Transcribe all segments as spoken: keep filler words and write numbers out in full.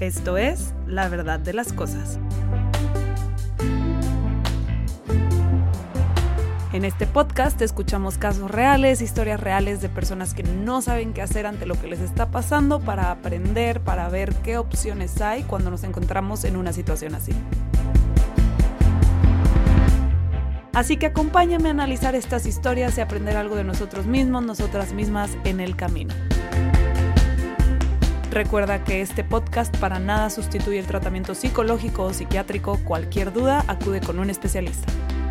Esto es La Verdad de las Cosas. En este podcast escuchamos casos reales, historias reales de personas que no saben qué hacer ante lo que les está pasando para aprender, para ver qué opciones hay cuando nos encontramos en una situación así. Así que acompáñame a analizar estas historias y aprender algo de nosotros mismos, nosotras mismas en el camino. Recuerda que este podcast para nada sustituye el tratamiento psicológico o psiquiátrico. Cualquier duda, acude con un especialista.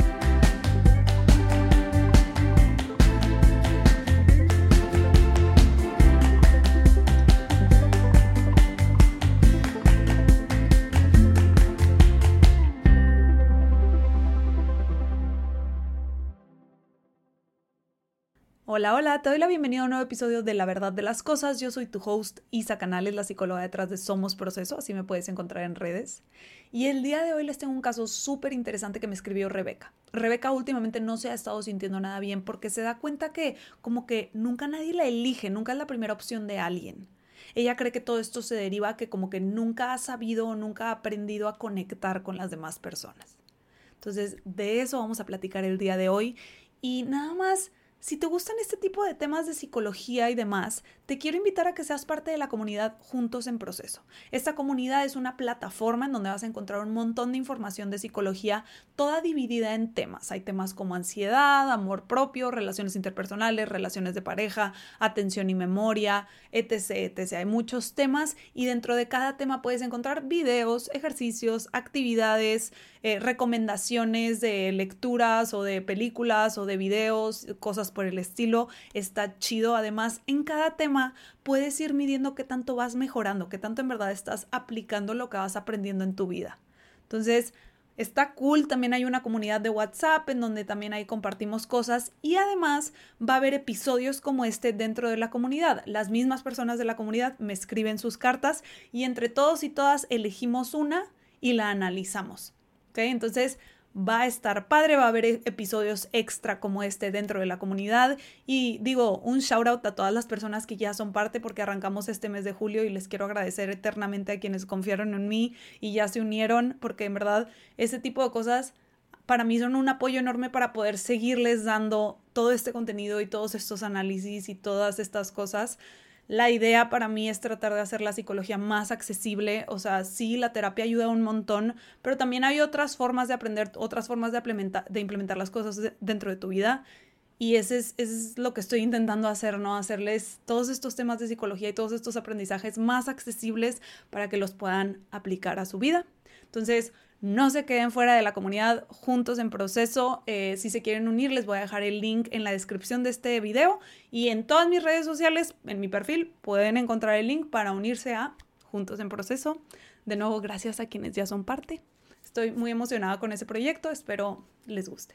Hola, hola, te doy la bienvenida a un nuevo episodio de La Verdad de las Cosas. Yo soy tu host, Isa Canales, la psicóloga detrás de Somos Proceso, así me puedes encontrar en redes. Y el día de hoy les tengo un caso súper interesante que me escribió Rebeca. Rebeca últimamente no se ha estado sintiendo nada bien porque se da cuenta que como que nunca nadie la elige, nunca es la primera opción de alguien. Ella cree que todo esto se deriva a que como que nunca ha sabido o nunca ha aprendido a conectar con las demás personas. Entonces, de eso vamos a platicar el día de hoy y nada más. Si te gustan este tipo de temas de psicología y demás, te quiero invitar a que seas parte de la comunidad Juntos en Proceso. Esta comunidad es una plataforma en donde vas a encontrar un montón de información de psicología, toda dividida en temas. Hay temas como ansiedad, amor propio, relaciones interpersonales, relaciones de pareja, atención y memoria, etcétera, etcétera. Hay muchos temas y dentro de cada tema puedes encontrar videos, ejercicios, actividades, eh, recomendaciones de lecturas o de películas o de videos, cosas por el estilo. Está chido. Además, en cada tema puedes ir midiendo qué tanto vas mejorando, qué tanto en verdad estás aplicando lo que vas aprendiendo en tu vida. Entonces, está cool. También hay una comunidad de WhatsApp en donde también ahí compartimos cosas y además va a haber episodios como este dentro de la comunidad. Las mismas personas de la comunidad me escriben sus cartas y entre todos y todas elegimos una y la analizamos. ¿Ok? Entonces, va a estar padre, va a haber episodios extra como este dentro de la comunidad y digo, un shout out a todas las personas que ya son parte porque arrancamos este mes de julio y les quiero agradecer eternamente a quienes confiaron en mí y ya se unieron porque en verdad ese tipo de cosas para mí son un apoyo enorme para poder seguirles dando todo este contenido y todos estos análisis y todas estas cosas. La idea para mí es tratar de hacer la psicología más accesible, o sea, sí, la terapia ayuda un montón, pero también hay otras formas de aprender, otras formas de implementar, de implementar las cosas de, dentro de tu vida y ese es, ese es lo que estoy intentando hacer, ¿no? Hacerles todos estos temas de psicología y todos estos aprendizajes más accesibles para que los puedan aplicar a su vida. Entonces, no se queden fuera de la comunidad Juntos en Proceso. Eh, si se quieren unir, les voy a dejar el link en la descripción de este video y en todas mis redes sociales, en mi perfil, pueden encontrar el link para unirse a Juntos en Proceso. De nuevo, gracias a quienes ya son parte. Estoy muy emocionada con ese proyecto, espero les guste.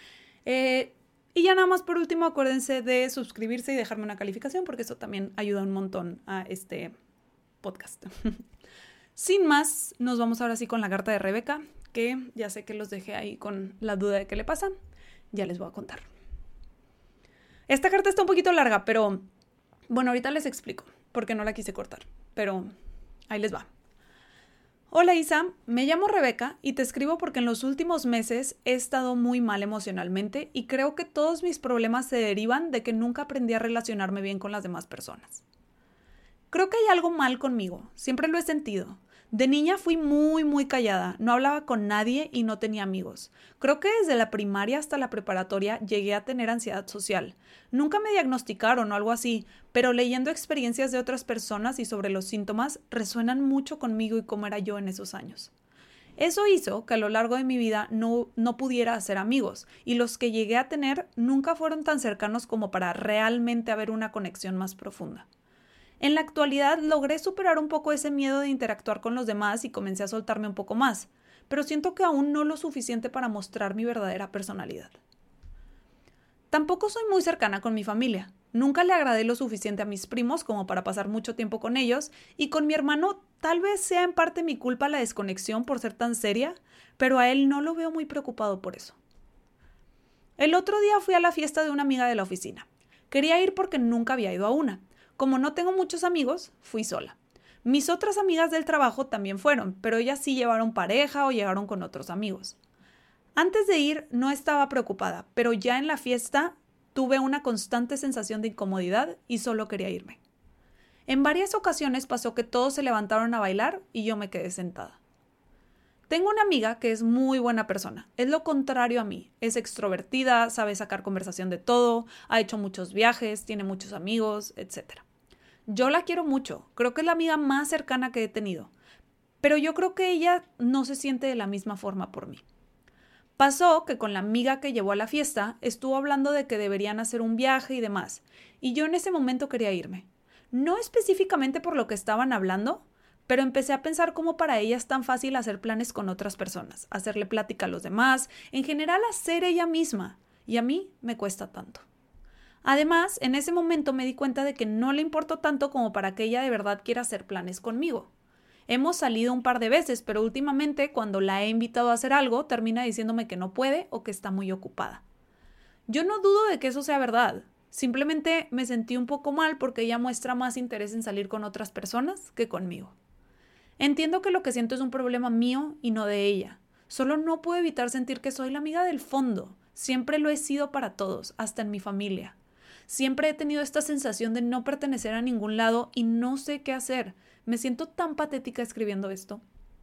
Eh, y ya nada más por último, acuérdense de suscribirse y dejarme una calificación porque eso también ayuda un montón a este podcast. Sin más, nos vamos ahora sí con la carta de Rebeca, que ya sé que los dejé ahí con la duda de qué le pasa. Ya les voy a contar. Esta carta está un poquito larga, pero bueno, ahorita les explico porque no la quise cortar, pero ahí les va. Hola Isa, me llamo Rebeca y te escribo porque en los últimos meses he estado muy mal emocionalmente y creo que todos mis problemas se derivan de que nunca aprendí a relacionarme bien con las demás personas. Creo que hay algo mal conmigo, siempre lo he sentido. De niña fui muy, muy callada, no hablaba con nadie y no tenía amigos. Creo que desde la primaria hasta la preparatoria llegué a tener ansiedad social. Nunca me diagnosticaron o algo así, pero leyendo experiencias de otras personas y sobre los síntomas resuenan mucho conmigo y cómo era yo en esos años. Eso hizo que a lo largo de mi vida no, no pudiera hacer amigos y los que llegué a tener nunca fueron tan cercanos como para realmente haber una conexión más profunda. En la actualidad logré superar un poco ese miedo de interactuar con los demás y comencé a soltarme un poco más, pero siento que aún no lo suficiente para mostrar mi verdadera personalidad. Tampoco soy muy cercana con mi familia. Nunca le agradé lo suficiente a mis primos como para pasar mucho tiempo con ellos y con mi hermano tal vez sea en parte mi culpa la desconexión por ser tan seria, pero a él no lo veo muy preocupado por eso. El otro día fui a la fiesta de una amiga de la oficina. Quería ir porque nunca había ido a una. Como no tengo muchos amigos, fui sola. Mis otras amigas del trabajo también fueron, pero ellas sí llevaron pareja o llegaron con otros amigos. Antes de ir no estaba preocupada, pero ya en la fiesta tuve una constante sensación de incomodidad y solo quería irme. En varias ocasiones pasó que todos se levantaron a bailar y yo me quedé sentada. Tengo una amiga que es muy buena persona, es lo contrario a mí, es extrovertida, sabe sacar conversación de todo, ha hecho muchos viajes, tiene muchos amigos, etcétera. Yo la quiero mucho, creo que es la amiga más cercana que he tenido, pero yo creo que ella no se siente de la misma forma por mí. Pasó que con la amiga que llevó a la fiesta estuvo hablando de que deberían hacer un viaje y demás, y yo en ese momento quería irme. No específicamente por lo que estaban hablando, pero empecé a pensar cómo para ella es tan fácil hacer planes con otras personas, hacerle plática a los demás, en general hacer ella misma, y a mí me cuesta tanto. Además, en ese momento me di cuenta de que no le importó tanto como para que ella de verdad quiera hacer planes conmigo. Hemos salido un par de veces, pero últimamente cuando la he invitado a hacer algo, termina diciéndome que no puede o que está muy ocupada. Yo no dudo de que eso sea verdad. Simplemente me sentí un poco mal porque ella muestra más interés en salir con otras personas que conmigo. Entiendo que lo que siento es un problema mío y no de ella. Solo no puedo evitar sentir que soy la amiga del fondo. Siempre lo he sido para todos, hasta en mi familia. Siempre he tenido esta sensación de no pertenecer a ningún lado y no sé qué hacer. Me siento tan patética escribiendo esto.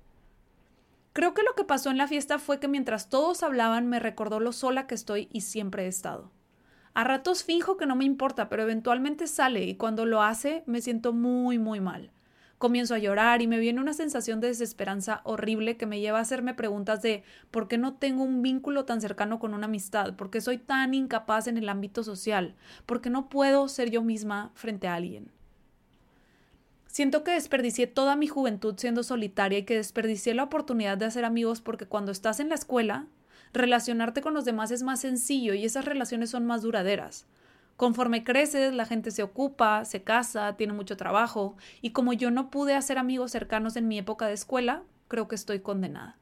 Creo que lo que pasó en la fiesta fue que mientras todos hablaban me recordó lo sola que estoy y siempre he estado. A ratos finjo que no me importa, pero eventualmente sale y cuando lo hace me siento muy, muy mal. Comienzo a llorar y me viene una sensación de desesperanza horrible que me lleva a hacerme preguntas de ¿por qué no tengo un vínculo tan cercano con una amistad? ¿Por qué soy tan incapaz en el ámbito social? ¿Por qué no puedo ser yo misma frente a alguien? Siento que desperdicié toda mi juventud siendo solitaria y que desperdicié la oportunidad de hacer amigos porque cuando estás en la escuela, relacionarte con los demás es más sencillo y esas relaciones son más duraderas. Conforme creces, la gente se ocupa, se casa, tiene mucho trabajo y como yo no pude hacer amigos cercanos en mi época de escuela, creo que estoy condenada.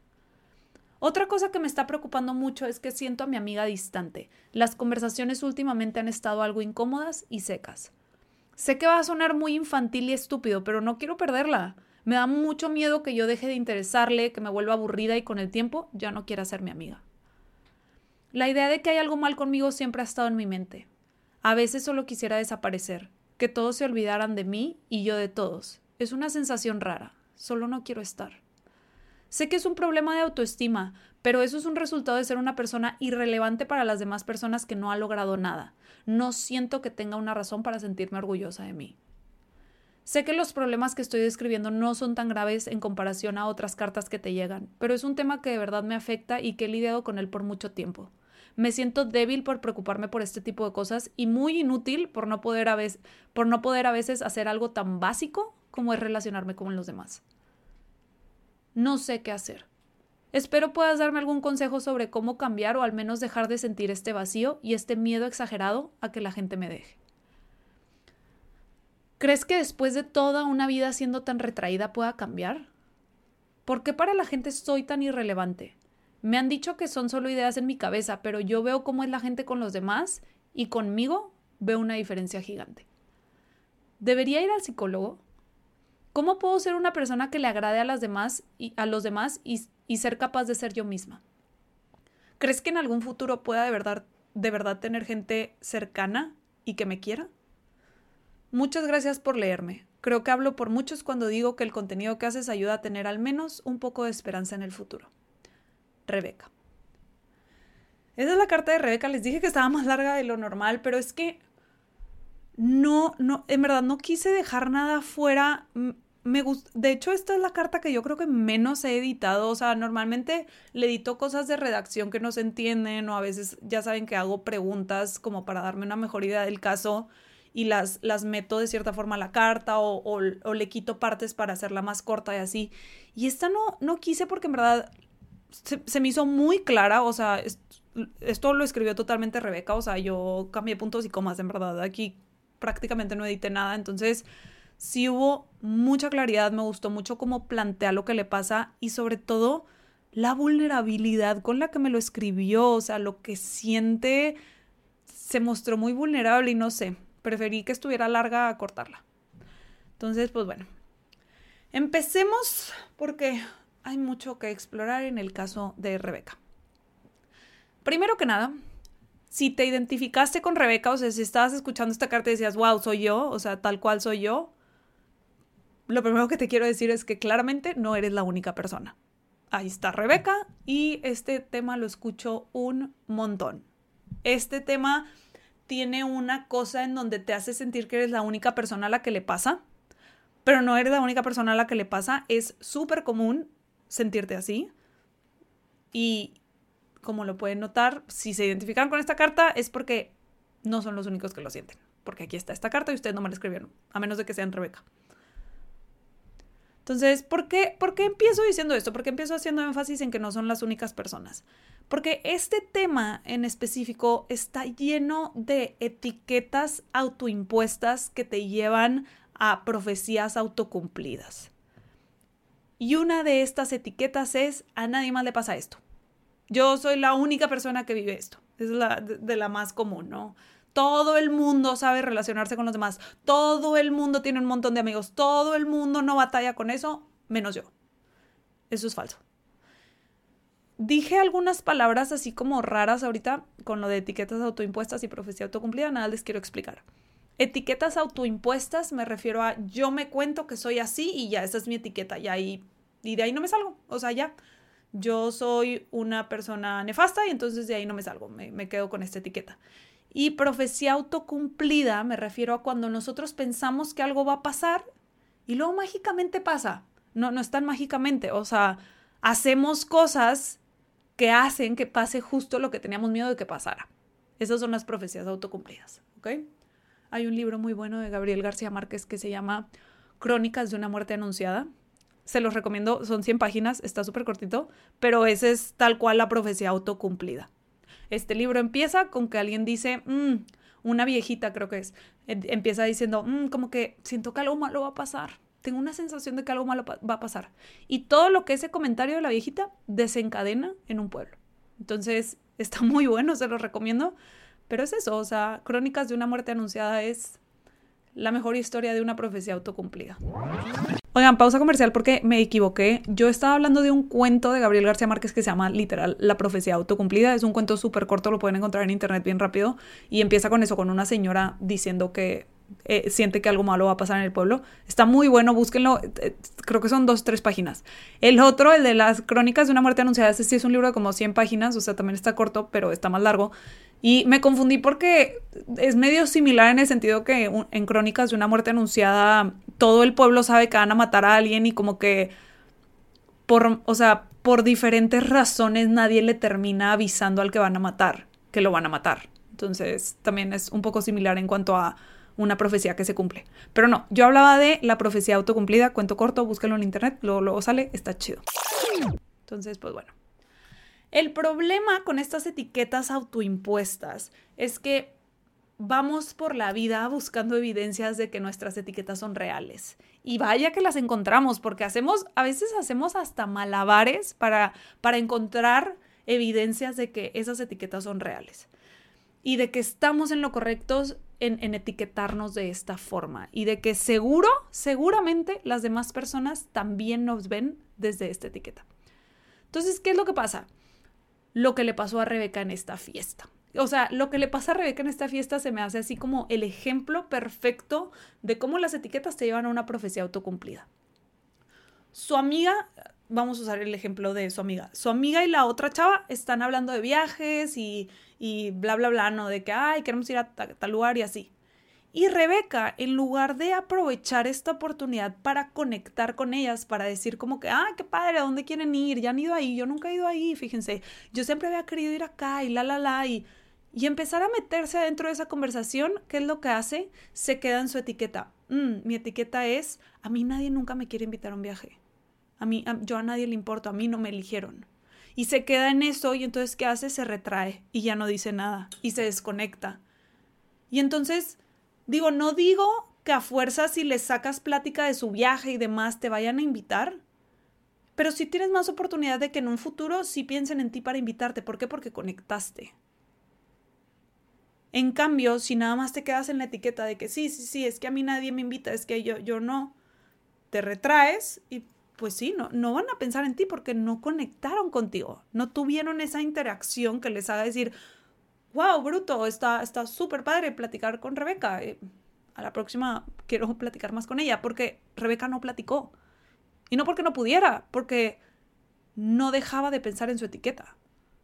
Otra cosa que me está preocupando mucho es que siento a mi amiga distante. Las conversaciones últimamente han estado algo incómodas y secas. Sé que va a sonar muy infantil y estúpido, pero no quiero perderla. Me da mucho miedo que yo deje de interesarle, que me vuelva aburrida y con el tiempo ya no quiera ser mi amiga. La idea de que hay algo mal conmigo siempre ha estado en mi mente. A veces solo quisiera desaparecer, que todos se olvidaran de mí y yo de todos. Es una sensación rara, solo no quiero estar. Sé que es un problema de autoestima, pero eso es un resultado de ser una persona irrelevante para las demás personas que no ha logrado nada. No siento que tenga una razón para sentirme orgullosa de mí. Sé que los problemas que estoy describiendo no son tan graves en comparación a otras cartas que te llegan, pero es un tema que de verdad me afecta y que he lidiado con él por mucho tiempo. Me siento débil por preocuparme por este tipo de cosas y muy inútil por no poder a veces, por no poder a veces hacer algo tan básico como es relacionarme con los demás. No sé qué hacer. Espero puedas darme algún consejo sobre cómo cambiar o al menos dejar de sentir este vacío y este miedo exagerado a que la gente me deje. ¿Crees que después de toda una vida siendo tan retraída pueda cambiar? ¿Por qué para la gente soy tan irrelevante? Me han dicho que son solo ideas en mi cabeza, pero yo veo cómo es la gente con los demás y conmigo veo una diferencia gigante. ¿Debería ir al psicólogo? ¿Cómo puedo ser una persona que le agrade a las demás y a los demás y, y ser capaz de ser yo misma? ¿Crees que en algún futuro pueda de verdad, de verdad tener gente cercana y que me quiera? Muchas gracias por leerme. Creo que hablo por muchos cuando digo que el contenido que haces ayuda a tener al menos un poco de esperanza en el futuro. Rebeca. Esa es la carta de Rebeca. Les dije que estaba más larga de lo normal, pero es que no, no, en verdad no quise dejar nada fuera. Me gust... De hecho, esta es la carta que yo creo que menos he editado. O sea, normalmente le edito cosas de redacción que no se entienden o a veces ya saben que hago preguntas como para darme una mejor idea del caso y las, las meto de cierta forma a la carta o, o, o le quito partes para hacerla más corta y así. Y esta no, no quise porque en verdad se, se me hizo muy clara. O sea, es, esto lo escribió totalmente Rebeca. O sea, yo cambié puntos y comas, en verdad. Aquí prácticamente no edité nada. Entonces sí hubo mucha claridad, me gustó mucho cómo plantea lo que le pasa y sobre todo la vulnerabilidad con la que me lo escribió, o sea, lo que siente se mostró muy vulnerable y no sé, preferí que estuviera larga a cortarla. Entonces, pues bueno, Empecemos porque hay mucho que explorar en el caso de Rebeca. Primero que nada, si te identificaste con Rebeca, o sea, si estabas escuchando esta carta y decías, wow, soy yo, o sea, tal cual soy yo, lo primero que te quiero decir es que claramente no eres la única persona. Ahí está Rebeca y este tema lo escucho un montón. Este tema tiene una cosa en donde te hace sentir que eres la única persona a la que le pasa, pero no eres la única persona a la que le pasa. Es súper común sentirte así y como lo pueden notar, si se identifican con esta carta es porque no son los únicos que lo sienten, porque aquí está esta carta y ustedes no me la escribieron, a menos de que sean Rebeca. Entonces, ¿por qué, ¿por qué empiezo diciendo esto? ¿Por qué empiezo haciendo énfasis en que no son las únicas personas? Porque este tema en específico está lleno de etiquetas autoimpuestas que te llevan a profecías autocumplidas. Y una de estas etiquetas es, a nadie más le pasa esto. Yo soy la única persona que vive esto. Es la, de, de la más común, ¿no? Todo el mundo sabe relacionarse con los demás. Todo el mundo tiene un montón de amigos. Todo el mundo no batalla con eso, menos yo. Eso es falso. Dije algunas palabras así como raras ahorita con lo de etiquetas autoimpuestas y profecía autocumplida. Nada les quiero explicar. Etiquetas autoimpuestas me refiero a yo me cuento que soy así y ya, esa es mi etiqueta. Y, ahí, y de ahí no me salgo. O sea, ya. Yo soy una persona nefasta y entonces de ahí no me salgo. Me, me quedo con esta etiqueta. Y profecía autocumplida me refiero a cuando nosotros pensamos que algo va a pasar y luego mágicamente pasa. No, no es tan mágicamente. O sea, hacemos cosas que hacen que pase justo lo que teníamos miedo de que pasara. Esas son las profecías autocumplidas, ¿ok? Hay un libro muy bueno de Gabriel García Márquez que se llama Crónicas de una muerte anunciada. Se los recomiendo, son cien páginas, está súper cortito, pero esa es tal cual la profecía autocumplida. Este libro empieza con que alguien dice, mmm, una viejita creo que es, empieza diciendo, mmm, como que siento que algo malo va a pasar. Tengo una sensación de que algo malo va a pasar. Y todo lo que ese comentario de la viejita desencadena en un pueblo. Entonces, está muy bueno, se los recomiendo. Pero es eso, o sea, Crónicas de una muerte anunciada es la mejor historia de una profecía autocumplida. Oigan, pausa comercial porque me equivoqué. Yo estaba hablando de un cuento de Gabriel García Márquez que se llama literal La profecía autocumplida. Es un cuento súper corto, lo pueden encontrar en internet bien rápido. Y empieza con eso, con una señora diciendo que eh, siente que algo malo va a pasar en el pueblo. Está muy bueno, búsquenlo. Eh, creo que son dos, tres páginas. El otro, el de las Crónicas de una muerte anunciada, ese sí es un libro de como cien páginas, o sea, también está corto, pero está más largo. Y me confundí porque es medio similar en el sentido que en Crónicas de una muerte anunciada todo el pueblo sabe que van a matar a alguien y como que por, o sea, por diferentes razones nadie le termina avisando al que van a matar que lo van a matar. Entonces también es un poco similar en cuanto a una profecía que se cumple. Pero no, yo hablaba de la profecía autocumplida, cuento corto, búsquenlo en internet, luego, luego sale, está chido. Entonces, pues bueno. El problema con estas etiquetas autoimpuestas es que vamos por la vida buscando evidencias de que nuestras etiquetas son reales. Y vaya que las encontramos, porque hacemos, a veces hacemos hasta malabares para, para encontrar evidencias de que esas etiquetas son reales. Y de que estamos en lo correcto en, en etiquetarnos de esta forma. Y de que seguro, seguramente las demás personas también nos ven desde esta etiqueta. Entonces, ¿qué es lo que pasa? Lo que le pasó a Rebeca en esta fiesta. O sea, lo que le pasa a Rebeca en esta fiesta se me hace así como el ejemplo perfecto de cómo las etiquetas te llevan a una profecía autocumplida. Su amiga, vamos a usar el ejemplo de su amiga, su amiga y la otra chava están hablando de viajes y, y bla, bla, bla, ¿no? De que, ay, queremos ir a tal lugar y así. Y Rebeca, en lugar de aprovechar esta oportunidad para conectar con ellas, para decir como que, ah, qué padre, ¿a dónde quieren ir? Ya han ido ahí, yo nunca he ido ahí, fíjense, yo siempre había querido ir acá y la, la, la, y, y empezar a meterse dentro de esa conversación, ¿qué es lo que hace? Se queda en su etiqueta. Mm, mi etiqueta es, a mí nadie nunca me quiere invitar a un viaje. A mí, a, yo a nadie le importo, a mí no me eligieron. Y se queda en eso y entonces, ¿qué hace? Se retrae y ya no dice nada y se desconecta. Y entonces... Digo, no digo que a fuerza si les sacas plática de su viaje y demás te vayan a invitar, pero sí tienes más oportunidad de que en un futuro sí piensen en ti para invitarte. ¿Por qué? Porque conectaste. En cambio, si nada más te quedas en la etiqueta de que sí, sí, sí, es que a mí nadie me invita, es que yo, yo no, te retraes y pues sí, no, no van a pensar en ti porque no conectaron contigo, no tuvieron esa interacción que les haga decir, wow, bruto, está está súper padre platicar con Rebeca, eh, a la próxima quiero platicar más con ella, porque Rebeca no platicó. Y no porque no pudiera, porque no dejaba de pensar en su etiqueta.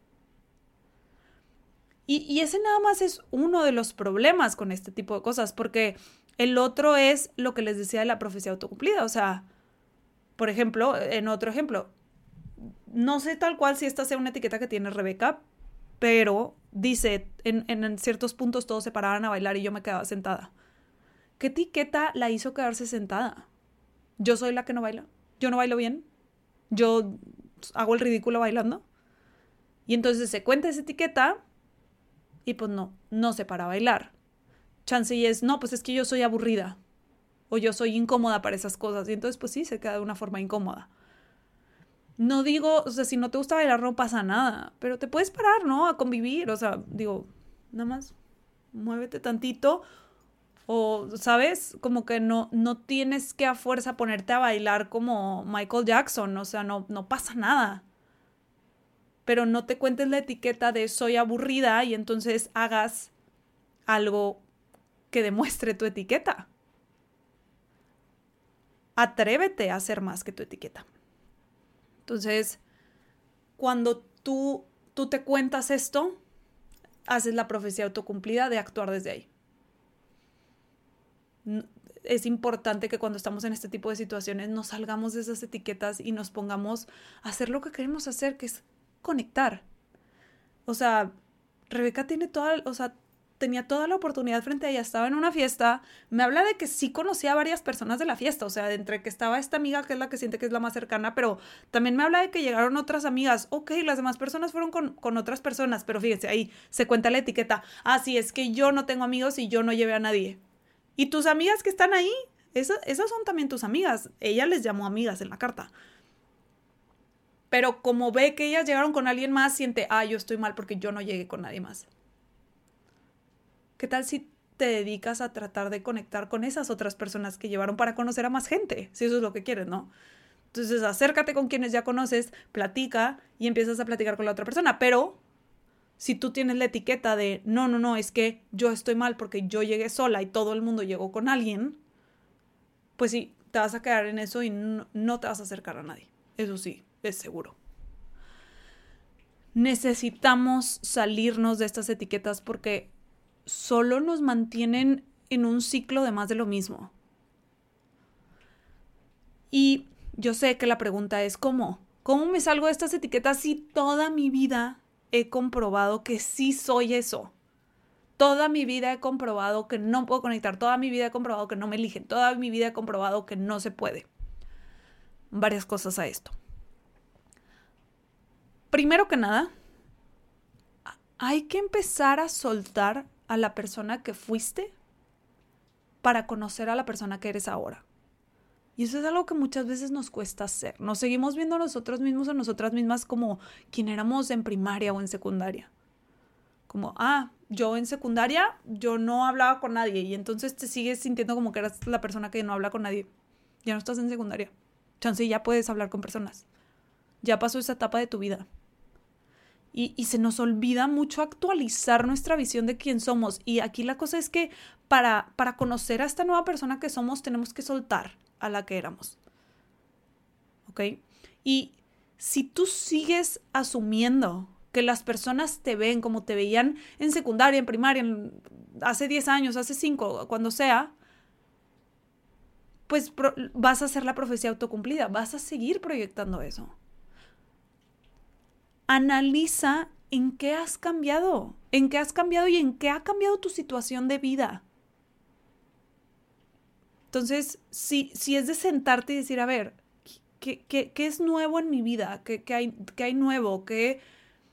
Y, y ese nada más es uno de los problemas con este tipo de cosas, porque el otro es lo que les decía de la profecía autocumplida. O sea, por ejemplo, en otro ejemplo, no sé tal cual si esta sea una etiqueta que tiene Rebeca, pero dice, en, en ciertos puntos todos se paraban a bailar y yo me quedaba sentada. ¿Qué etiqueta la hizo quedarse sentada? ¿Yo soy la que no baila? ¿Yo no bailo bien? ¿Yo hago el ridículo bailando? Y entonces se cuenta esa etiqueta y pues no, no se para a bailar. Chance y es, no, pues es que yo soy aburrida o yo soy incómoda para esas cosas. Y entonces pues sí, se queda de una forma incómoda. No digo, o sea, si no te gusta bailar no pasa nada, pero te puedes parar, ¿no? A convivir, o sea, digo, nada más muévete tantito o, ¿sabes? Como que no, no tienes que a fuerza ponerte a bailar como Michael Jackson, o sea, no, no pasa nada. Pero no te cuentes la etiqueta de soy aburrida y entonces hagas algo que demuestre tu etiqueta. Atrévete a hacer más que tu etiqueta. Entonces, cuando tú, tú te cuentas esto, haces la profecía autocumplida de actuar desde ahí. Es importante que cuando estamos en este tipo de situaciones nos salgamos de esas etiquetas y nos pongamos a hacer lo que queremos hacer, que es conectar. O sea, Rebeca tiene toda, o sea, tenía toda la oportunidad frente a ella, estaba en una fiesta, me habla de que sí conocía a varias personas de la fiesta, o sea, entre que estaba esta amiga que es la que siente que es la más cercana, pero también me habla de que llegaron otras amigas, ok, las demás personas fueron con, con otras personas, pero fíjense, ahí se cuenta la etiqueta, ah, sí, es que yo no tengo amigos y yo no llevé a nadie. Y tus amigas que están ahí, esas, esas son también tus amigas, ella les llamó amigas en la carta. Pero como ve que ellas llegaron con alguien más, siente, ah, yo estoy mal porque yo no llegué con nadie más. ¿Qué tal si te dedicas a tratar de conectar con esas otras personas que llevaron para conocer a más gente? Si eso es lo que quieres, ¿no? Entonces acércate con quienes ya conoces, platica y empiezas a platicar con la otra persona. Pero si tú tienes la etiqueta de, no, no, no, es que yo estoy mal porque yo llegué sola y todo el mundo llegó con alguien, pues sí, te vas a quedar en eso y no, no te vas a acercar a nadie. Eso sí, es seguro. Necesitamos salirnos de estas etiquetas porque solo nos mantienen en un ciclo de más de lo mismo. Y yo sé que la pregunta es ¿cómo? ¿Cómo me salgo de estas etiquetas si toda mi vida he comprobado que sí soy eso? Toda mi vida he comprobado que no puedo conectar, toda mi vida he comprobado que no me eligen, toda mi vida he comprobado que no se puede. Varias cosas a esto. Primero que nada, hay que empezar a soltar a la persona que fuiste para conocer a la persona que eres ahora. Y eso es algo que muchas veces nos cuesta hacer. Nos seguimos viendo a nosotros mismos o nosotras mismas como quien éramos en primaria o en secundaria. Como, ah, yo en secundaria yo no hablaba con nadie y entonces te sigues sintiendo como que eras la persona que no habla con nadie. Ya no estás en secundaria. Chance, ya puedes hablar con personas. Ya pasó esa etapa de tu vida. Y, y se nos olvida mucho actualizar nuestra visión de quién somos. Y aquí la cosa es que para, para conocer a esta nueva persona que somos tenemos que soltar a la que éramos. ¿Ok? Y si tú sigues asumiendo que las personas te ven como te veían en secundaria, en primaria, en, hace diez años, hace cinco, cuando sea, pues pro, vas a hacer la profecía autocumplida, vas a seguir proyectando eso. Analiza en qué has cambiado, en qué has cambiado y en qué ha cambiado tu situación de vida. Entonces, si, si es de sentarte y decir, a ver, ¿qué, qué, qué es nuevo en mi vida? ¿Qué, qué, hay, qué hay nuevo? ¿Qué,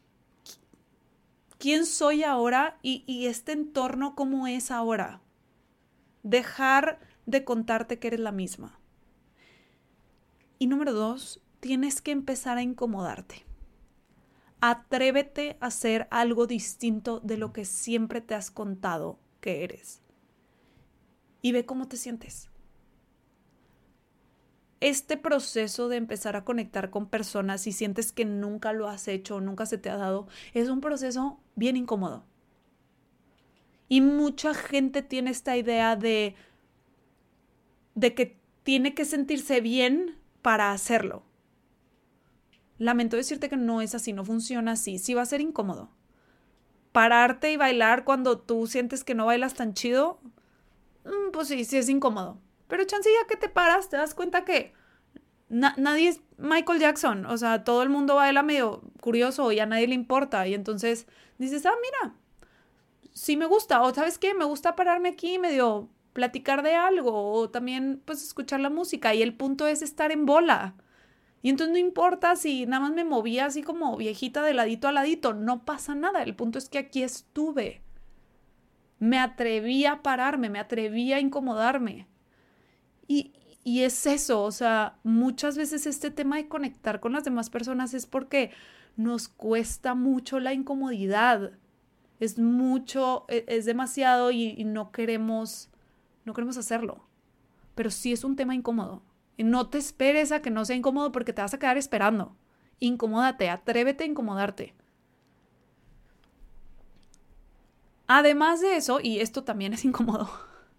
¿Quién soy ahora? Y, y este entorno, ¿cómo es ahora? Dejar de contarte que eres la misma. Y número dos, tienes que empezar a incomodarte. Atrévete a hacer algo distinto de lo que siempre te has contado que eres. Y ve cómo te sientes. este proceso de empezar a conectar con personas si sientes que nunca lo has hecho o nunca se te ha dado, es un proceso bien incómodo. Y mucha gente tiene esta idea de, de que tiene que sentirse bien para hacerlo. Lamento decirte que no es así, no funciona así. Sí va a ser incómodo. Pararte y bailar cuando tú sientes que no bailas tan chido, pues sí, sí es incómodo. Pero chance ya que te paras, te das cuenta que na- nadie es Michael Jackson. O sea, todo el mundo baila medio curioso y a nadie le importa. Y entonces dices, ah, mira, sí me gusta. O ¿sabes qué? Me gusta pararme aquí y medio platicar de algo. O también, pues, escuchar la música. Y el punto es estar en bola. Y entonces no importa si nada más me movía así como viejita de ladito a ladito. No pasa nada. El punto es que aquí estuve. Me atreví a pararme, me atreví a incomodarme. Y, y es eso, o sea, muchas veces este tema de conectar con las demás personas es porque nos cuesta mucho la incomodidad. Es mucho, es, es demasiado y, y no queremos, no queremos hacerlo. Pero sí es un tema incómodo. Y no te esperes a que no sea incómodo porque te vas a quedar esperando. Incomódate, atrévete a incomodarte. Además de eso, y esto también es incómodo,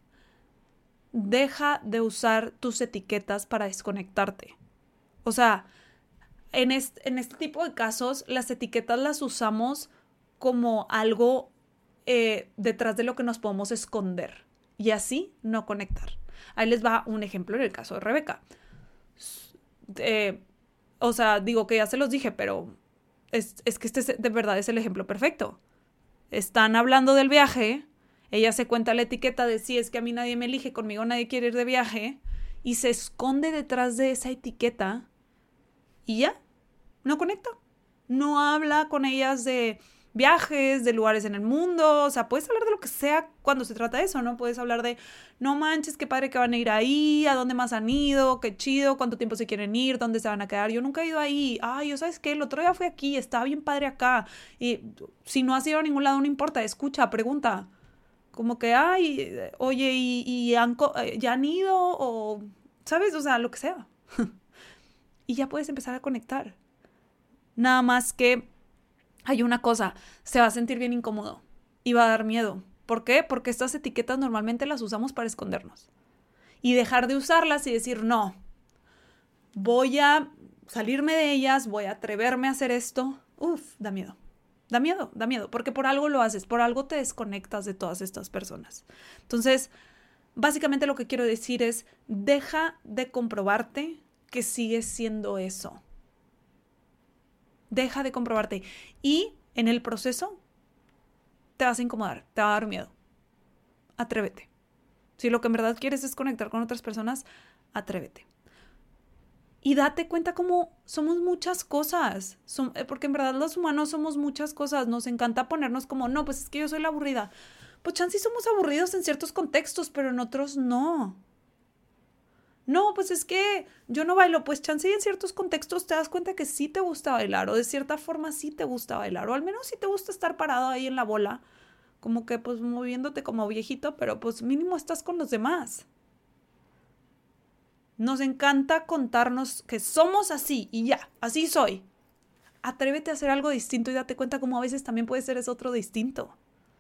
deja de usar tus etiquetas para desconectarte. O sea, en este, en este tipo de casos, las etiquetas las usamos como algo eh, detrás de lo que nos podemos esconder y así no conectar. Ahí les va un ejemplo en el caso de Rebeca. Eh, o sea, digo que ya se los dije, pero es, es que este es, de verdad es el ejemplo perfecto. Están hablando del viaje, ella se cuenta la etiqueta de sí, es que a mí nadie me elige, conmigo nadie quiere ir de viaje, y se esconde detrás de esa etiqueta y ya, no conecta. No habla con ellas de viajes, de lugares en el mundo, o sea, puedes hablar de lo que sea cuando se trata de eso, ¿no? Puedes hablar de, no manches, qué padre que van a ir ahí, a dónde más han ido, qué chido, cuánto tiempo se quieren ir, dónde se van a quedar. Yo nunca he ido ahí. Ay, yo sabes qué, el otro día fui aquí, estaba bien padre acá. Y si no has ido a ningún lado, no importa, escucha, pregunta. Como que, ay, oye, ¿y, y han, ya han ido? O, ¿sabes? O sea, lo que sea. Y ya puedes empezar a conectar. Nada más que hay una cosa, se va a sentir bien incómodo y va a dar miedo. ¿Por qué? Porque estas etiquetas normalmente las usamos para escondernos. Y dejar de usarlas y decir, no, voy a salirme de ellas, voy a atreverme a hacer esto. Uf, da miedo. Da miedo, da miedo, porque por algo lo haces, por algo te desconectas de todas estas personas. Entonces, básicamente lo que quiero decir es, deja de comprobarte que sigues siendo eso. Deja de comprobarte. Y en el proceso te vas a incomodar, te va a dar miedo. Atrévete. Si lo que en verdad quieres es conectar con otras personas, atrévete. Y date cuenta cómo somos muchas cosas. Som- porque en verdad los humanos somos muchas cosas. Nos encanta ponernos como, no, pues es que yo soy la aburrida. Pues chance somos aburridos en ciertos contextos, pero en otros no. No, pues es que yo no bailo, pues chance y en ciertos contextos te das cuenta que sí te gusta bailar o de cierta forma sí te gusta bailar o al menos sí te gusta estar parado ahí en la bola, como que pues moviéndote como viejito, pero pues mínimo estás con los demás. Nos encanta contarnos que somos así y ya, así soy. Atrévete a hacer algo distinto y date cuenta cómo a veces también puede ser ese otro distinto.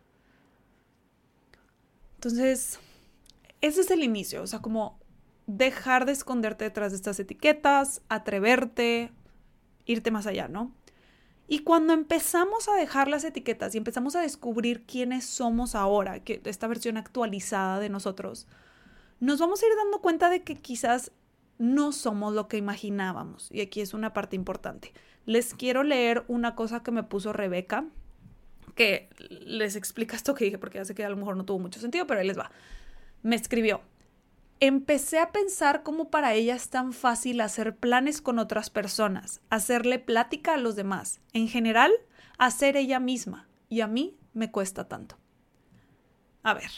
Entonces, ese es el inicio, o sea, como dejar de esconderte detrás de estas etiquetas, atreverte, irte más allá, ¿no? Y cuando empezamos a dejar las etiquetas y empezamos a descubrir quiénes somos ahora, que esta versión actualizada de nosotros, nos vamos a ir dando cuenta de que quizás no somos lo que imaginábamos. Y aquí es una parte importante. Les quiero leer una cosa que me puso Rebeca, que les explica esto que dije, porque ya sé que a lo mejor no tuvo mucho sentido, pero ahí les va. Me escribió: empecé a pensar cómo para ella es tan fácil hacer planes con otras personas, hacerle plática a los demás, en general, hacer ella misma, y a mí me cuesta tanto. A ver,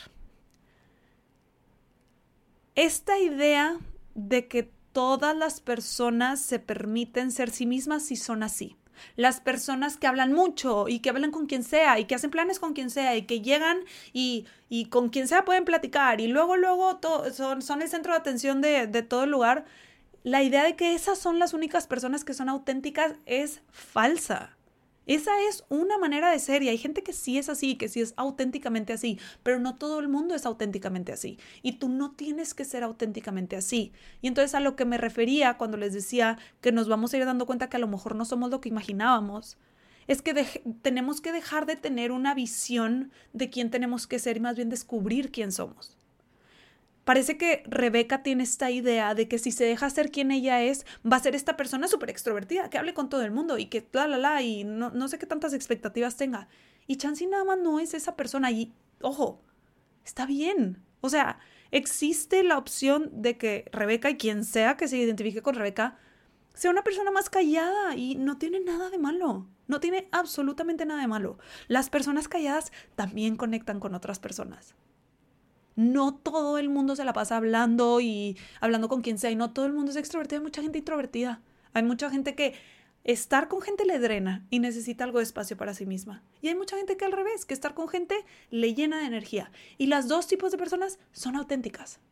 esta idea de que todas las personas se permiten ser sí mismas si son así. Las personas que hablan mucho y que hablan con quien sea y que hacen planes con quien sea y que llegan y, y con quien sea pueden platicar y luego, luego to- son, son el centro de atención de, de todo el lugar. la idea de que esas son las únicas personas que son auténticas es falsa. Esa es una manera de ser y hay gente que sí es así, que sí es auténticamente así, pero no todo el mundo es auténticamente así y tú no tienes que ser auténticamente así. Y entonces a lo que me refería cuando les decía que nos vamos a ir dando cuenta que a lo mejor no somos lo que imaginábamos, es que de- tenemos que dejar de tener una visión de quién tenemos que ser y más bien descubrir quién somos. Parece que Rebeca tiene esta idea de que si se deja ser quien ella es, va a ser esta persona súper extrovertida, que hable con todo el mundo y que la, la, la, y no, no sé qué tantas expectativas tenga. Y Chansey nada más no es esa persona. Y, ojo, está bien. O sea, existe la opción de que Rebeca y quien sea que se identifique con Rebeca sea una persona más callada y no tiene nada de malo. No tiene absolutamente nada de malo. Las personas calladas también conectan con otras personas. No todo el mundo se la pasa hablando y hablando con quien sea y no todo el mundo es extrovertido, hay mucha gente introvertida. Hay mucha gente que estar con gente le drena y necesita algo de espacio para sí misma. Y hay mucha gente que al revés, que estar con gente le llena de energía. Y las dos tipos de personas son auténticas.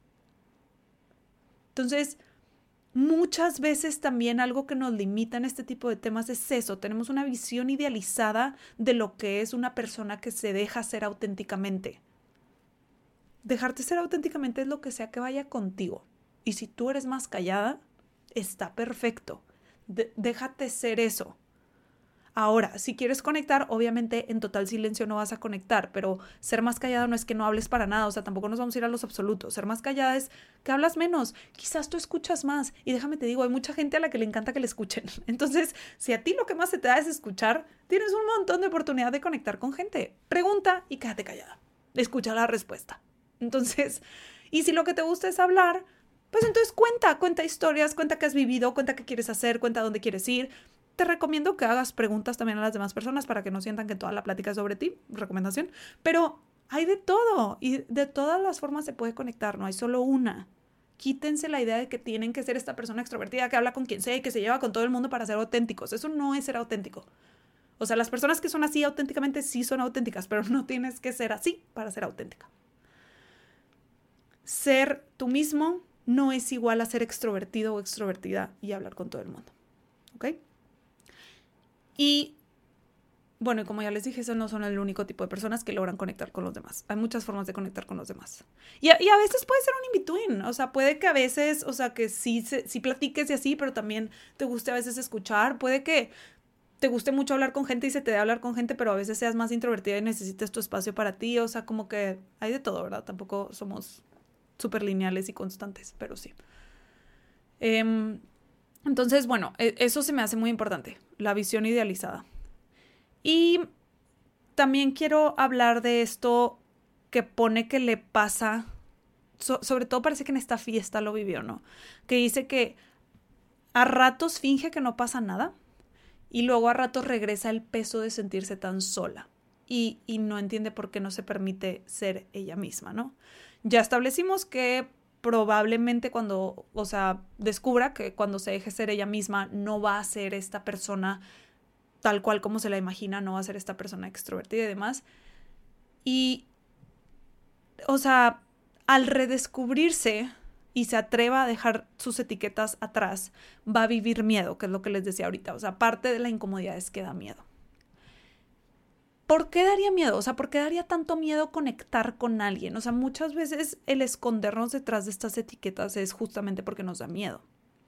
Entonces, muchas veces también algo que nos limita en este tipo de temas es eso. Tenemos una visión idealizada de lo que es una persona que se deja ser auténticamente. Dejarte ser auténticamente es lo que sea que vaya contigo. Y si tú eres más callada, está perfecto. De- déjate ser eso. Ahora, si quieres conectar, obviamente en total silencio no vas a conectar, pero ser más callada no es que no hables para nada, o sea, tampoco nos vamos a ir a los absolutos. Ser más callada es que hablas menos, quizás tú escuchas más. Y déjame te digo, hay mucha gente a la que le encanta que le escuchen. Entonces, si a ti lo que más se te da es escuchar, tienes un montón de oportunidad de conectar con gente. Pregunta y quédate callada. Escucha la respuesta. Entonces, y si lo que te gusta es hablar, pues entonces cuenta, cuenta historias, cuenta qué has vivido, cuenta qué quieres hacer, cuenta dónde quieres ir. Te recomiendo que hagas preguntas también a las demás personas para que no sientan que toda la plática es sobre ti, recomendación. Pero hay de todo y de todas las formas se puede conectar, no hay solo una. Quítense la idea de que tienen que ser esta persona extrovertida que habla con quien sea y que se lleva con todo el mundo para ser auténticos. Eso no es ser auténtico. O sea, las personas que son así auténticamente sí son auténticas, pero no tienes que ser así para ser auténtica. Ser tú mismo no es igual a ser extrovertido o extrovertida y hablar con todo el mundo. ¿Ok? Y bueno, como ya les dije, esos no son el único tipo de personas que logran conectar con los demás. Hay muchas formas de conectar con los demás. Y a, y a veces puede ser un in-between. O sea, puede que a veces, o sea, que sí, sí platiques y así, pero también te guste a veces escuchar. Puede que te guste mucho hablar con gente y se te dé hablar con gente, pero a veces seas más introvertida y necesites tu espacio para ti. O sea, como que hay de todo, ¿verdad? Tampoco somos súper lineales y constantes, pero sí. Eh, entonces, bueno, eso se me hace muy importante, la visión idealizada. Y también quiero hablar de esto que pone que le pasa, so, sobre todo parece que en esta fiesta lo vivió, ¿no? Que dice que a ratos finge que no pasa nada y luego a ratos regresa el peso de sentirse tan sola y, y no entiende por qué no se permite ser ella misma, ¿no? Ya establecimos que probablemente cuando, o sea, descubra que cuando se deje ser ella misma no va a ser esta persona tal cual como se la imagina, no va a ser esta persona extrovertida y demás. Y, o sea, al redescubrirse y se atreva a dejar sus etiquetas atrás, va a vivir miedo, que es lo que les decía ahorita. O sea, parte de la incomodidad es que da miedo. ¿Por qué daría miedo? O sea, ¿por qué daría tanto miedo conectar con alguien? O sea, muchas veces el escondernos detrás de estas etiquetas es justamente porque nos da miedo.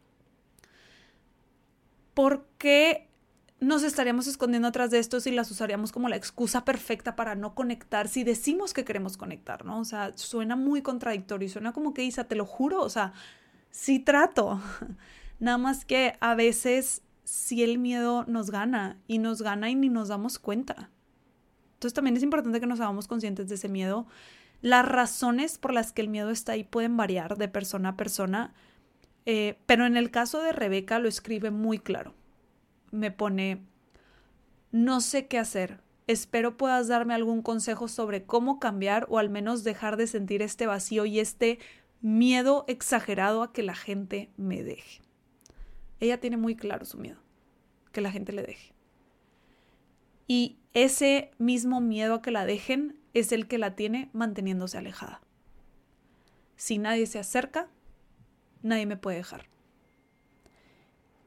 ¿Por qué nos estaríamos escondiendo atrás de esto si las usaríamos como la excusa perfecta para no conectar, si decimos que queremos conectar, ¿no? O sea, suena muy contradictorio y suena como que, Isa, te lo juro, o sea, sí trato. Nada más que a veces sí el miedo nos gana y nos gana y ni nos damos cuenta. Entonces también es importante que nos hagamos conscientes de ese miedo. Las razones por las que el miedo está ahí pueden variar de persona a persona, eh, pero en el caso de Rebeca lo escribe muy claro. Me pone, no sé qué hacer. Espero puedas darme algún consejo sobre cómo cambiar o al menos dejar de sentir este vacío y este miedo exagerado a que la gente me deje. Ella tiene muy claro su miedo, que la gente le deje. Y ese mismo miedo a que la dejen es el que la tiene manteniéndose alejada. Si nadie se acerca, nadie me puede dejar.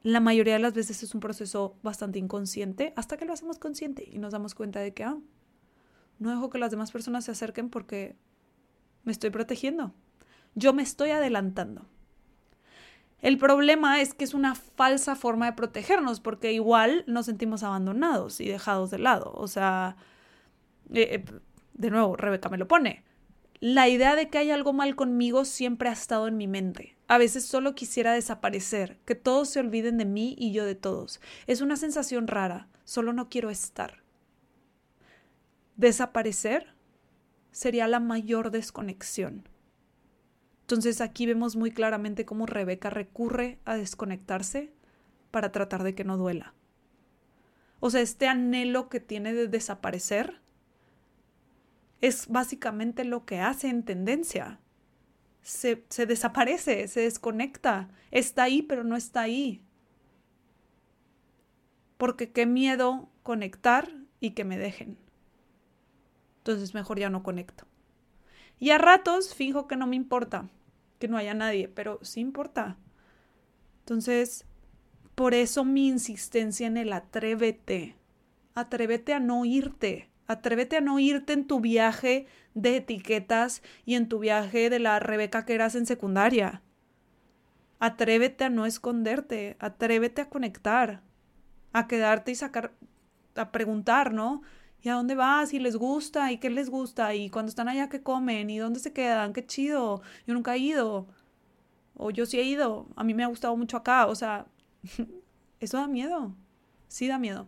la mayoría de las veces es un proceso bastante inconsciente hasta que lo hacemos consciente y nos damos cuenta de que, ah, no dejo que las demás personas se acerquen porque me estoy protegiendo. Yo me estoy adelantando. El problema es que es una falsa forma de protegernos porque igual nos sentimos abandonados y dejados de lado. O sea, eh, de nuevo, Rebeca me lo pone. La idea de que hay algo mal conmigo siempre ha estado en mi mente. A veces solo quisiera desaparecer, que todos se olviden de mí y yo de todos. Es una sensación rara, solo no quiero estar. Desaparecer sería la mayor desconexión. Entonces aquí vemos muy claramente cómo Rebeca recurre a desconectarse para tratar de que no duela. O sea, este anhelo que tiene de desaparecer es básicamente lo que hace en tendencia. Se, se desaparece, se desconecta. Está ahí, pero no está ahí. Porque qué miedo conectar y que me dejen. Entonces mejor ya no conecto. Y a ratos finjo que no me importa, que no haya nadie, pero sí importa. Entonces, por eso mi insistencia en el atrévete. Atrévete a no irte. Atrévete a no irte en tu viaje de etiquetas y en tu viaje de la Rebeca que eras en secundaria. Atrévete a no esconderte. Atrévete a conectar. A quedarte y sacar, a preguntar, ¿no? ¿Y a dónde vas? ¿Y les gusta? ¿Y qué les gusta? ¿Y cuando están allá qué comen? ¿Y dónde se quedan? ¡Qué chido! Yo nunca he ido. O yo sí he ido. A mí me ha gustado mucho acá. O sea, eso da miedo. Sí da miedo.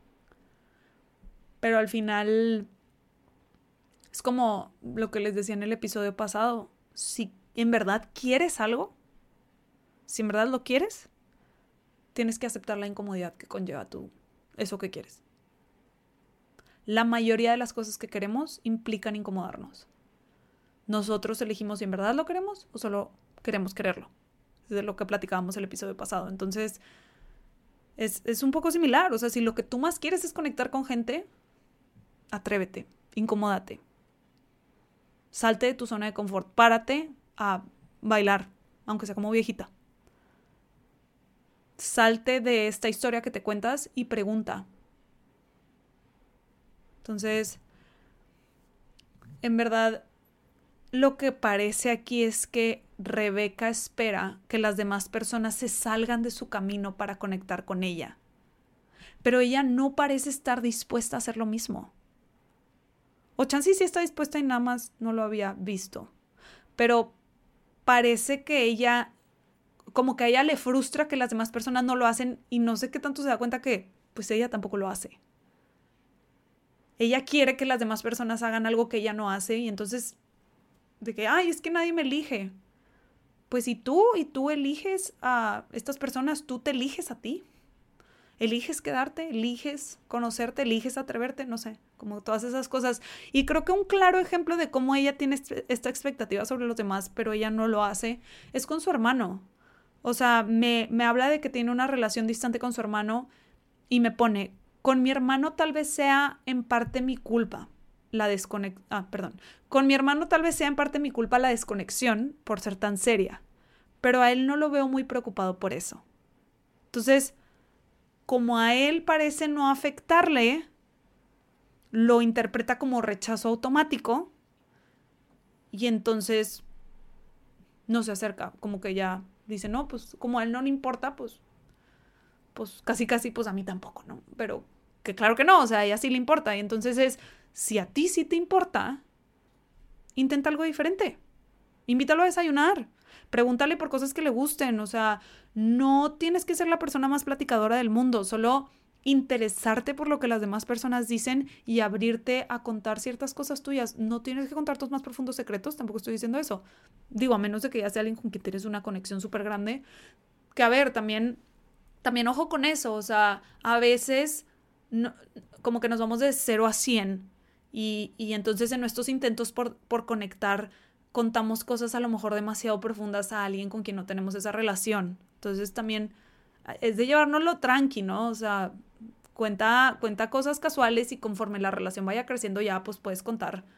Pero al final es como lo que les decía en el episodio pasado. Si en verdad quieres algo, si en verdad lo quieres, tienes que aceptar la incomodidad que conlleva tú, eso que quieres. La mayoría de las cosas que queremos implican incomodarnos. Nosotros elegimos si en verdad lo queremos o solo queremos quererlo. Es de lo que platicábamos el episodio pasado. Entonces, es, es un poco similar. O sea, si lo que tú más quieres es conectar con gente, atrévete, incomódate. Salte de tu zona de confort. Párate a bailar, aunque sea como viejita. Salte de esta historia que te cuentas y pregunta. Entonces, en verdad, lo que parece aquí es que Rebeca espera que las demás personas se salgan de su camino para conectar con ella. Pero ella no parece estar dispuesta a hacer lo mismo. O chance sí está dispuesta y nada más no lo había visto. Pero parece que ella, como que a ella le frustra que las demás personas no lo hacen y no sé qué tanto se da cuenta que pues ella tampoco lo hace. Ella quiere que las demás personas hagan algo que ella no hace y entonces, de que, ay, es que nadie me elige. Pues si tú y tú eliges a estas personas, tú te eliges a ti. Eliges quedarte, eliges conocerte, eliges atreverte, no sé, como todas esas cosas. Y creo que un claro ejemplo de cómo ella tiene esta expectativa sobre los demás, pero ella no lo hace, es con su hermano. O sea, me, me habla de que tiene una relación distante con su hermano y me pone... Con mi hermano tal vez sea en parte mi culpa la desconexión. Ah, perdón. Con mi hermano tal vez sea en parte mi culpa la desconexión por ser tan seria. Pero a él no lo veo muy preocupado por eso. Entonces, como a él parece no afectarle, lo interpreta como rechazo automático. Y entonces no se acerca. Como que ya dice, no, pues como a él no le importa, pues... pues casi casi pues a mí tampoco, ¿no? Pero que claro que no, o sea, a ella sí le importa. Y entonces es, si a ti sí te importa, intenta algo diferente. Invítalo a desayunar. Pregúntale por cosas que le gusten. O sea, no tienes que ser la persona más platicadora del mundo. Solo interesarte por lo que las demás personas dicen y abrirte a contar ciertas cosas tuyas. No tienes que contar tus más profundos secretos. Tampoco estoy diciendo eso. Digo, a menos de que ya sea alguien con quien tienes una conexión súper grande. Que a ver, también... También ojo con eso, o sea, a veces no, como que nos vamos de cero a cien y, y entonces en nuestros intentos por, por conectar contamos cosas a lo mejor demasiado profundas a alguien con quien no tenemos esa relación. Entonces también es de llevárnoslo tranqui, ¿no? O sea, cuenta, cuenta cosas casuales y conforme la relación vaya creciendo ya pues puedes contar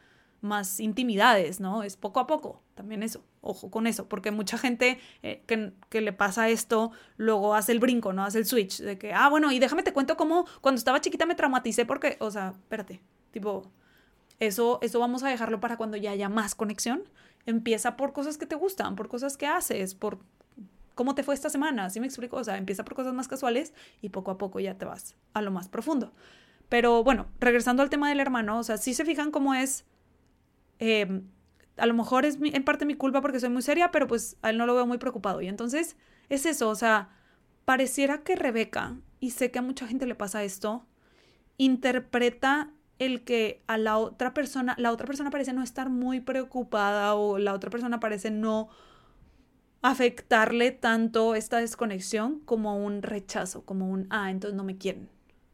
más intimidades, ¿no? Es poco a poco, también eso, ojo con eso, porque mucha gente eh, que, que le pasa esto, luego hace el brinco, ¿no? Hace el switch de que, ah, bueno, y déjame te cuento cómo cuando estaba chiquita me traumaticé porque, o sea, espérate, tipo, eso, eso vamos a dejarlo para cuando ya haya más conexión. Empieza por cosas que te gustan, por cosas que haces, por cómo te fue esta semana, ¿sí me explico? O sea, empieza por cosas más casuales y poco a poco ya te vas a lo más profundo. Pero bueno, regresando al tema del hermano, o sea, sí se fijan cómo es... Eh, a lo mejor es mi, en parte mi culpa porque soy muy seria, pero pues a él no lo veo muy preocupado. Y entonces es eso, o sea, pareciera que Rebeca, y sé que a mucha gente le pasa esto, interpreta el que a la otra persona, la otra persona parece no estar muy preocupada o la otra persona parece no afectarle tanto esta desconexión como un rechazo, como un, ah, entonces no me quieren.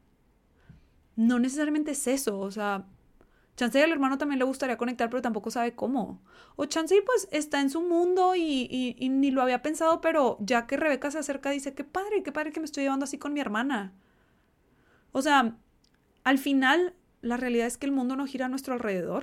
No necesariamente es eso, o sea, chance y al hermano también le gustaría conectar, pero tampoco sabe cómo. O chance y pues está en su mundo y, y, y ni lo había pensado, pero ya que Rebeca se acerca dice, qué padre, qué padre que me estoy llevando así con mi hermana. O sea, al final la realidad es que el mundo no gira a nuestro alrededor.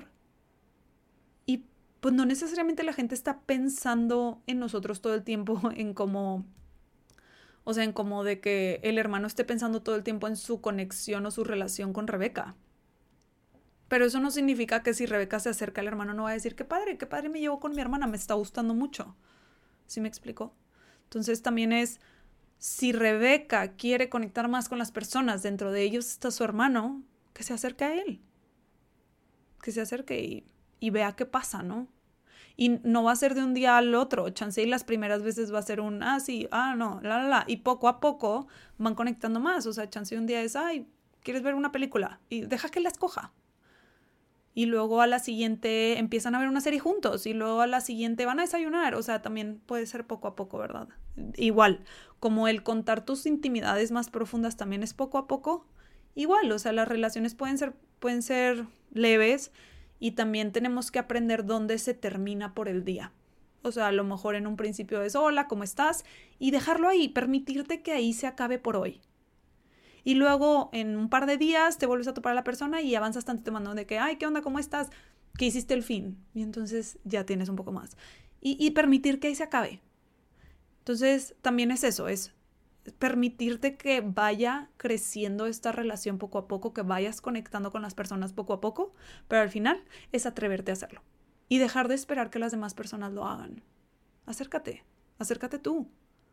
Y pues no necesariamente la gente está pensando en nosotros todo el tiempo, en cómo... O sea, en como de que el hermano esté pensando todo el tiempo en su conexión o su relación con Rebeca. Pero eso no significa que si Rebeca se acerca al hermano no va a decir, qué padre, qué padre me llevo con mi hermana, me está gustando mucho. ¿Sí me explico? Entonces también es, si Rebeca quiere conectar más con las personas, dentro de ellos está su hermano, que se acerque a él. Que se acerque y, y vea qué pasa, ¿no? Y no va a ser de un día al otro. Chance y las primeras veces va a ser un, ah, sí, ah, no, la, la, la. Y poco a poco van conectando más. O sea, chance y un día es, ay, ¿quieres ver una película? Y deja que la escoja. Y luego a la siguiente empiezan a ver una serie juntos. Y luego a la siguiente van a desayunar. O sea, también puede ser poco a poco, ¿verdad? Igual, como el contar tus intimidades más profundas también es poco a poco. Igual, o sea, las relaciones pueden ser, pueden ser leves. Y también tenemos que aprender dónde se termina por el día. O sea, a lo mejor en un principio es hola, ¿cómo estás? Y dejarlo ahí, permitirte que ahí se acabe por hoy. Y luego en un par de días te vuelves a topar a la persona y avanzas tanto te mandan de que, ay, ¿qué onda? ¿Cómo estás? ¿Qué hiciste el fin? Y entonces ya tienes un poco más. Y, y permitir que ahí se acabe. Entonces también es eso, es permitirte que vaya creciendo esta relación poco a poco, que vayas conectando con las personas poco a poco, pero al final es atreverte a hacerlo y dejar de esperar que las demás personas lo hagan. Acércate, acércate tú.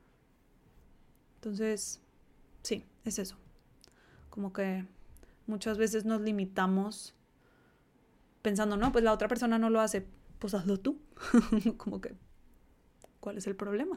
Entonces, sí, es eso. Como que muchas veces nos limitamos pensando, no, pues la otra persona no lo hace, pues hazlo tú. Como que, ¿cuál es el problema?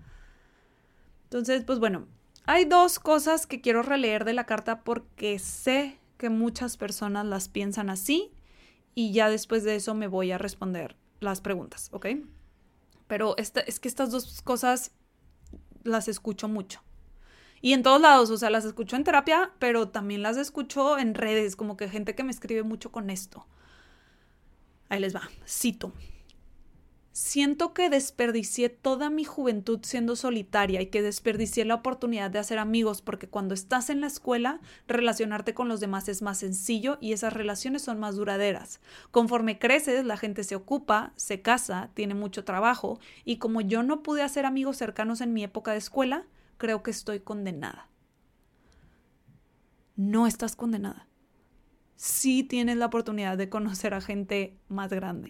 Entonces, pues bueno, hay dos cosas que quiero releer de la carta porque sé que muchas personas las piensan así y ya después de eso me voy a responder las preguntas, ¿ok? Pero esta, es que estas dos cosas las escucho mucho. Y en todos lados, o sea, las escucho en terapia, pero también las escucho en redes, como que gente que me escribe mucho con esto. Ahí les va, cito. Siento que desperdicié toda mi juventud siendo solitaria y que desperdicié la oportunidad de hacer amigos porque cuando estás en la escuela, relacionarte con los demás es más sencillo y esas relaciones son más duraderas. Conforme creces, la gente se ocupa, se casa, tiene mucho trabajo y como yo no pude hacer amigos cercanos en mi época de escuela, creo que estoy condenada. No estás condenada. Sí tienes la oportunidad de conocer a gente más grande.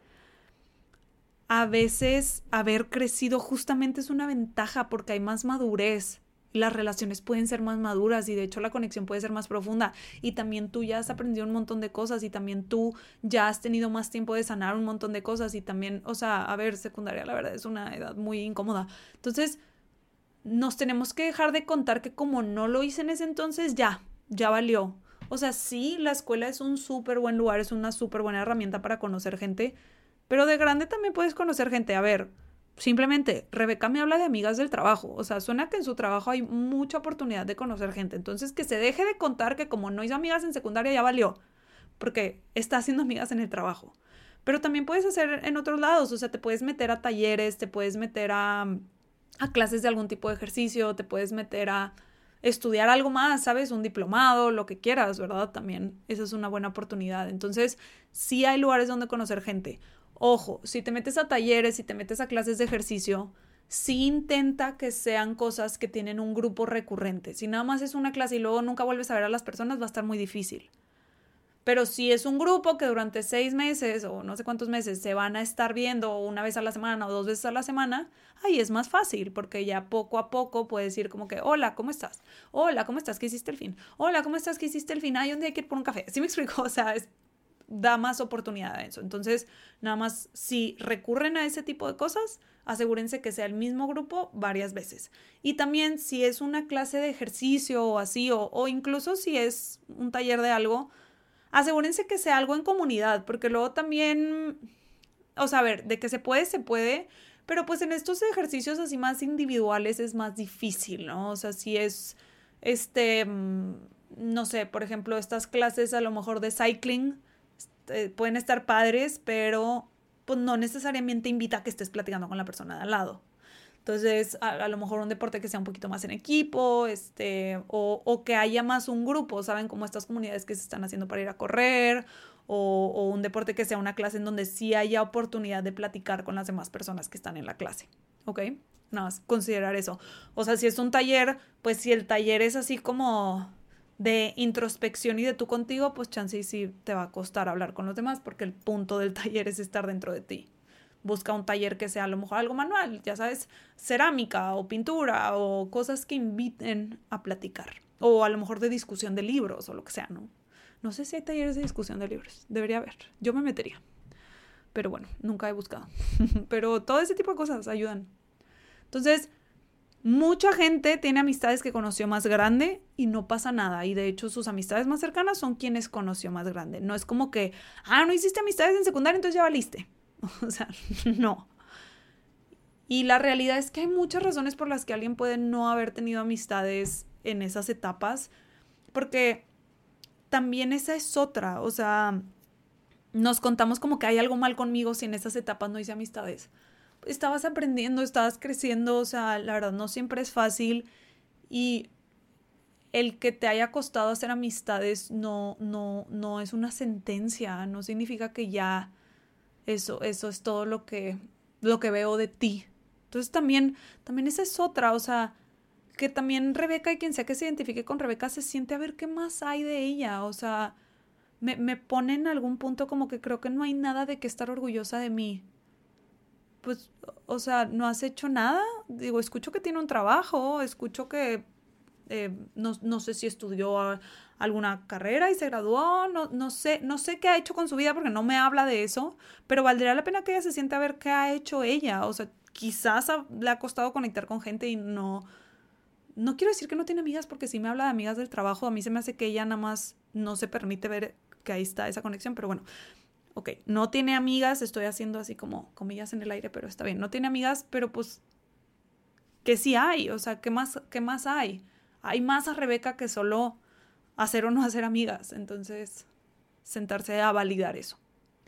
A veces haber crecido justamente es una ventaja porque hay más madurez. Las relaciones pueden ser más maduras y de hecho la conexión puede ser más profunda. Y también tú ya has aprendido un montón de cosas y también tú ya has tenido más tiempo de sanar un montón de cosas y también, o sea, a ver, secundaria la verdad es una edad muy incómoda. Entonces, nos tenemos que dejar de contar que como no lo hice en ese entonces, ya, ya valió. O sea, sí, la escuela es un súper buen lugar, es una súper buena herramienta para conocer gente, pero de grande también puedes conocer gente. A ver, simplemente, Rebeca me habla de amigas del trabajo. O sea, suena que en su trabajo hay mucha oportunidad de conocer gente. Entonces, que se deje de contar que como no hizo amigas en secundaria ya valió, porque está haciendo amigas en el trabajo. Pero también puedes hacer en otros lados. O sea, te puedes meter a talleres, te puedes meter a, a clases de algún tipo de ejercicio, te puedes meter a estudiar algo más, ¿sabes? Un diplomado, lo que quieras, ¿verdad? También esa es una buena oportunidad. Entonces, sí hay lugares donde conocer gente. Ojo, si te metes a talleres, si te metes a clases de ejercicio, sí intenta que sean cosas que tienen un grupo recurrente. Si nada más es una clase y luego nunca vuelves a ver a las personas, va a estar muy difícil. Pero si es un grupo que durante seis meses o no sé cuántos meses se van a estar viendo una vez a la semana o dos veces a la semana, ahí es más fácil porque ya poco a poco puedes ir como que, hola, ¿cómo estás? Hola, ¿cómo estás? ¿Qué hiciste el fin? Hola, ¿cómo estás? ¿Qué hiciste el fin? Ay, un día hay que ir por un café. ¿Sí me explico? O sea, es, da más oportunidad a eso. Entonces, nada más, si recurren a ese tipo de cosas, asegúrense que sea el mismo grupo varias veces. Y también si es una clase de ejercicio o así, o, o incluso si es un taller de algo, asegúrense que sea algo en comunidad, porque luego también, o sea, a ver, de que se puede, se puede, pero pues en estos ejercicios así más individuales es más difícil, ¿no? O sea, si es, este, no sé, por ejemplo, estas clases a lo mejor de cycling, eh, pueden estar padres, pero pues no necesariamente invita a que estés platicando con la persona de al lado. Entonces, a, a lo mejor un deporte que sea un poquito más en equipo, este, o, o que haya más un grupo, ¿saben? Como estas comunidades que se están haciendo para ir a correr, o, o un deporte que sea una clase en donde sí haya oportunidad de platicar con las demás personas que están en la clase, ¿ok? Nada más considerar eso. O sea, si es un taller, pues si el taller es así como de introspección y de tú contigo, pues chance y sí te va a costar hablar con los demás, porque el punto del taller es estar dentro de ti. Busca un taller que sea a lo mejor algo manual, ya sabes, cerámica o pintura o cosas que inviten a platicar. O a lo mejor de discusión de libros o lo que sea, ¿no? No sé si hay talleres de discusión de libros. Debería haber. Yo me metería. Pero bueno, nunca he buscado. Pero todo ese tipo de cosas ayudan. Entonces, mucha gente tiene amistades que conoció más grande y no pasa nada. Y de hecho, sus amistades más cercanas son quienes conoció más grande. No es como que, ah, no hiciste amistades en secundaria, entonces ya valiste. O sea, no. Y la realidad es que hay muchas razones por las que alguien puede no haber tenido amistades en esas etapas, porque también esa es otra. O sea, nos contamos como que hay algo mal conmigo si en esas etapas no hice amistades. Estabas aprendiendo, estabas creciendo, o sea, la verdad no siempre es fácil, y el que te haya costado hacer amistades no, no, no es una sentencia, no significa que ya Eso, eso es todo lo que, lo que veo de ti. Entonces también, también esa es otra, o sea, que también Rebeca y quien sea que se identifique con Rebeca se siente a ver qué más hay de ella. O sea, me, me pone en algún punto como que creo que no hay nada de que estar orgullosa de mí. Pues, o sea, no has hecho nada. Digo, escucho que tiene un trabajo, escucho que eh, no, no sé si estudió a, alguna carrera y se graduó, no, no sé, no sé qué ha hecho con su vida porque no me habla de eso, pero valdría la pena que ella se siente a ver qué ha hecho ella. O sea, quizás a, le ha costado conectar con gente y no, no quiero decir que no tiene amigas, porque si me habla de amigas del trabajo, a mí se me hace que ella nada más no se permite ver que ahí está esa conexión, pero bueno, ok, no tiene amigas, estoy haciendo así como comillas en el aire, pero está bien, no tiene amigas, pero pues que sí hay, o sea, ¿qué más, qué más hay? Hay más a Rebeca que solo hacer o no hacer amigas, entonces sentarse a validar eso.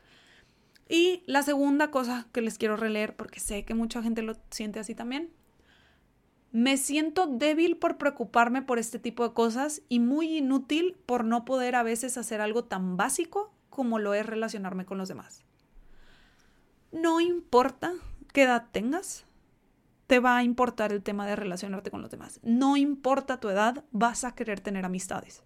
Y la segunda cosa que les quiero releer, porque sé que mucha gente lo siente así también: me siento débil por preocuparme por este tipo de cosas y muy inútil por no poder a veces hacer algo tan básico como lo es relacionarme con los demás. No importa qué edad tengas, te va a importar el tema de relacionarte con los demás. No importa tu edad, vas a querer tener amistades.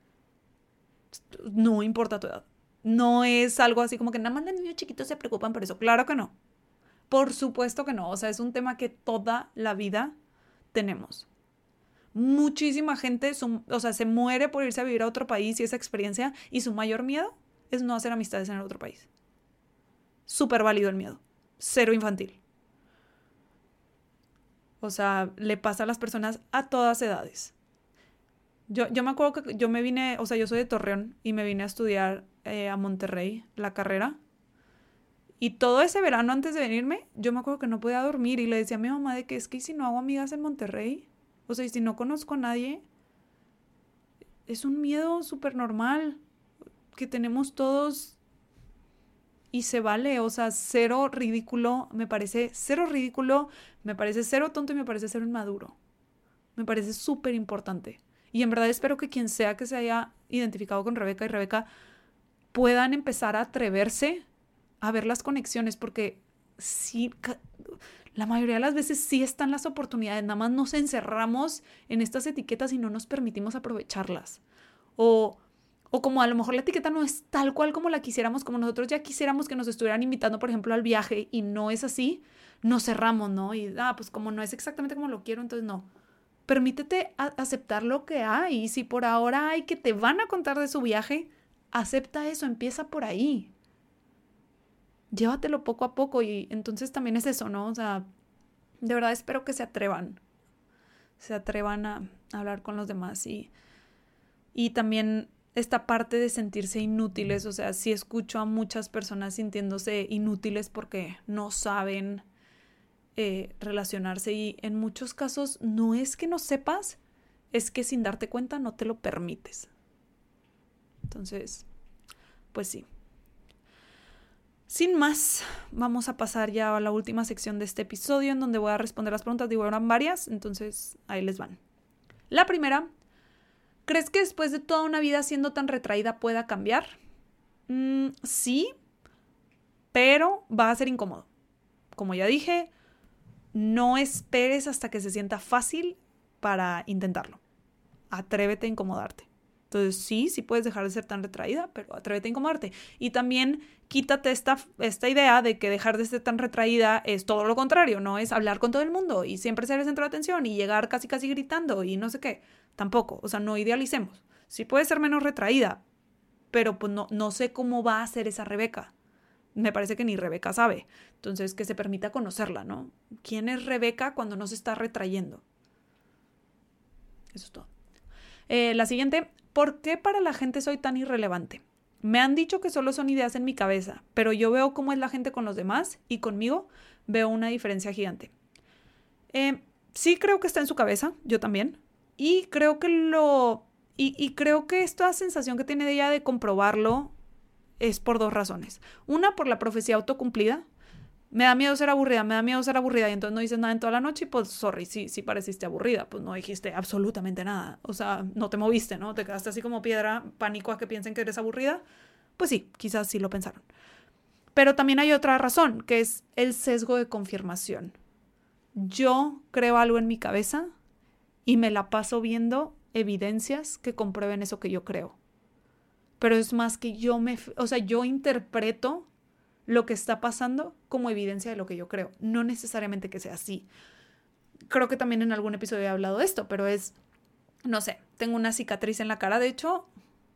No importa tu edad. No es algo así como que nada más los niños chiquitos se preocupan por eso. Claro que no. Por supuesto que no. O sea, es un tema que toda la vida tenemos. Muchísima gente, su, o sea, se muere por irse a vivir a otro país y esa experiencia, y su mayor miedo es no hacer amistades en el otro país. Súper válido el miedo. Cero infantil. O sea, le pasa a las personas a todas edades. Yo, yo me acuerdo que yo me vine, o sea, yo soy de Torreón y me vine a estudiar eh, a Monterrey, la carrera. Y todo ese verano antes de venirme, yo me acuerdo que no podía dormir y le decía a mi mamá de que es que si no hago amigas en Monterrey, o sea, y si no conozco a nadie, es un miedo súper normal que tenemos todos y se vale. O sea, cero ridículo, me parece cero ridículo, me parece cero tonto y me parece cero inmaduro. Me parece súper importante. Y en verdad espero que quien sea que se haya identificado con Rebeca y Rebeca puedan empezar a atreverse a ver las conexiones, porque sí, la mayoría de las veces sí están las oportunidades, nada más nos encerramos en estas etiquetas y no nos permitimos aprovecharlas. O, o como a lo mejor la etiqueta no es tal cual como la quisiéramos, como nosotros ya quisiéramos que nos estuvieran invitando, por ejemplo, al viaje, y no es así, nos cerramos, ¿no? Y, ah, pues como no es exactamente como lo quiero, entonces no. Permítete a- aceptar lo que hay. Y si por ahora hay que te van a contar de su viaje, acepta eso, empieza por ahí. Llévatelo poco a poco y entonces también es eso, ¿no? O sea, de verdad espero que se atrevan, se atrevan a, a hablar con los demás y, y también esta parte de sentirse inútiles, o sea, sí escucho a muchas personas sintiéndose inútiles porque no saben eh, relacionarse y en muchos casos no es que no sepas, es que sin darte cuenta no te lo permites. Entonces, pues sí. Sin más, vamos a pasar ya a la última sección de este episodio en donde voy a responder las preguntas. Digo, eran varias, entonces ahí les van. La primera, ¿crees que después de toda una vida siendo tan retraída pueda cambiar? Mm, sí, pero va a ser incómodo. Como ya dije, no esperes hasta que se sienta fácil para intentarlo. Atrévete a incomodarte. Entonces sí, sí puedes dejar de ser tan retraída, pero atrévete a incomodarte. Y también quítate esta, esta idea de que dejar de ser tan retraída es todo lo contrario, no es hablar con todo el mundo y siempre ser el centro de atención y llegar casi casi gritando y no sé qué. Tampoco, o sea, no idealicemos. Sí puedes ser menos retraída, pero pues no, no sé cómo va a ser esa Rebeca. Me parece que ni Rebeca sabe. Entonces, que se permita conocerla, ¿no? ¿Quién es Rebeca cuando no se está retrayendo? Eso es todo. Eh, la siguiente, ¿por qué para la gente soy tan irrelevante? Me han dicho que solo son ideas en mi cabeza, pero yo veo cómo es la gente con los demás y conmigo veo una diferencia gigante. Eh, sí creo que está en su cabeza, yo también, y creo que lo... Y, y creo que esta sensación que tiene de ella de comprobarlo es por dos razones. Una, por la profecía autocumplida. Me da miedo ser aburrida, me da miedo ser aburrida y entonces no dices nada en toda la noche y pues, sorry, sí, sí pareciste aburrida, pues no dijiste absolutamente nada, o sea, no te moviste, ¿no? Te quedaste así como piedra, pánico a que piensen que eres aburrida, pues sí, quizás sí lo pensaron. Pero también hay otra razón, que es el sesgo de confirmación. Yo creo algo en mi cabeza y me la paso viendo evidencias que comprueben eso que yo creo. Pero es más que yo me, o sea, yo interpreto lo que está pasando como evidencia de lo que yo creo. No necesariamente que sea así. Creo que también en algún episodio he hablado de esto, pero es, no sé, tengo una cicatriz en la cara. De hecho,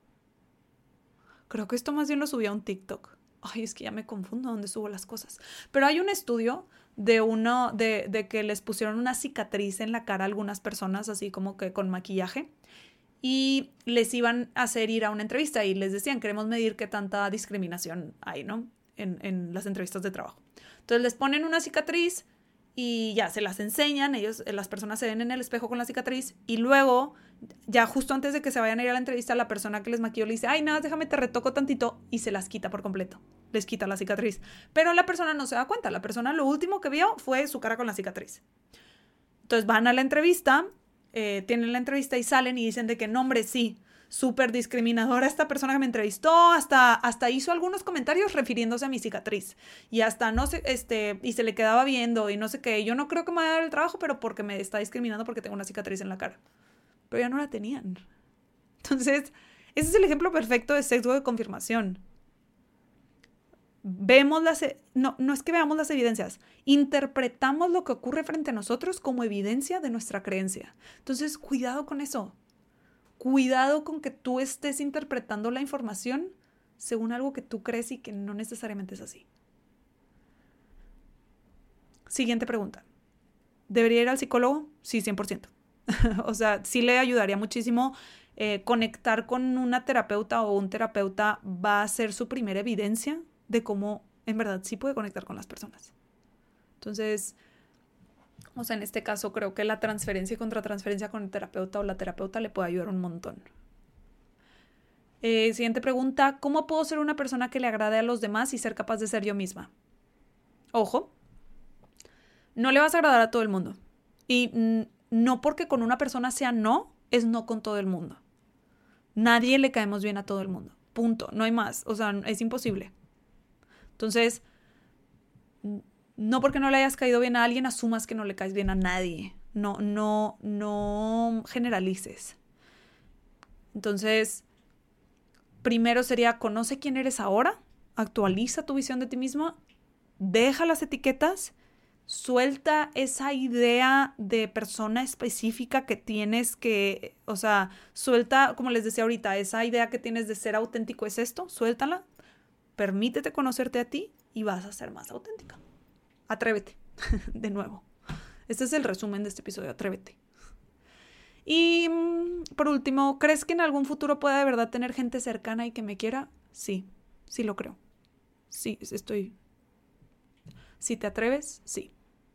creo que esto más bien lo subí a un TikTok. Ay, es que ya me confundo dónde subo las cosas. Pero hay un estudio de uno, de, de que les pusieron una cicatriz en la cara a algunas personas, así como que con maquillaje, y les iban a hacer ir a una entrevista y les decían, queremos medir qué tanta discriminación hay, ¿no? En, en las entrevistas de trabajo. Entonces les ponen una cicatriz y ya se las enseñan, ellos, las personas se ven en el espejo con la cicatriz y luego, ya justo antes de que se vayan a ir a la entrevista, la persona que les maquilló le dice, ay, nada, déjame te retoco tantito y se las quita por completo, les quita la cicatriz. Pero la persona no se da cuenta, la persona lo último que vio fue su cara con la cicatriz. Entonces van a la entrevista, eh, tienen la entrevista y salen y dicen de que no, hombre, sí, súper discriminadora esta persona que me entrevistó, hasta, hasta hizo algunos comentarios refiriéndose a mi cicatriz y hasta no sé, este, y se le quedaba viendo y no sé qué, yo no creo que me vaya a dar el trabajo, pero porque me está discriminando porque tengo una cicatriz en la cara. Pero ya no la tenían. Entonces, ese es el ejemplo perfecto de sesgo de confirmación. Vemos las, no, no es que veamos las evidencias, interpretamos lo que ocurre frente a nosotros como evidencia de nuestra creencia. Entonces, cuidado con eso. Cuidado con que tú estés interpretando la información según algo que tú crees y que no necesariamente es así. Siguiente pregunta. ¿Debería ir al psicólogo? Sí, cien por ciento. O sea, sí le ayudaría muchísimo. Eh, conectar con una terapeuta o un terapeuta va a ser su primera evidencia de cómo en verdad sí puede conectar con las personas. Entonces, o sea, en este caso creo que la transferencia y contratransferencia con el terapeuta o la terapeuta le puede ayudar un montón. Eh, siguiente pregunta, ¿cómo puedo ser una persona que le agrade a los demás y ser capaz de ser yo misma? Ojo, no le vas a agradar a todo el mundo. Y no porque con una persona sea no, es no con todo el mundo. Nadie le caemos bien a todo el mundo. Punto. No hay más. O sea, es imposible. Entonces, no porque no le hayas caído bien a alguien, asumas que no le caes bien a nadie. No, no, no generalices. Entonces, primero sería, conoce quién eres ahora, actualiza tu visión de ti mismo, deja las etiquetas, suelta esa idea de persona específica que tienes que, o sea, suelta, como les decía ahorita, esa idea que tienes de ser auténtico es esto, suéltala, permítete conocerte a ti y vas a ser más auténtica. Atrévete, de nuevo. Este es el resumen de este episodio, atrévete. Y por último, ¿crees que en algún futuro pueda de verdad tener gente cercana y que me quiera? Sí, sí lo creo. Sí, estoy... Si te atreves, sí.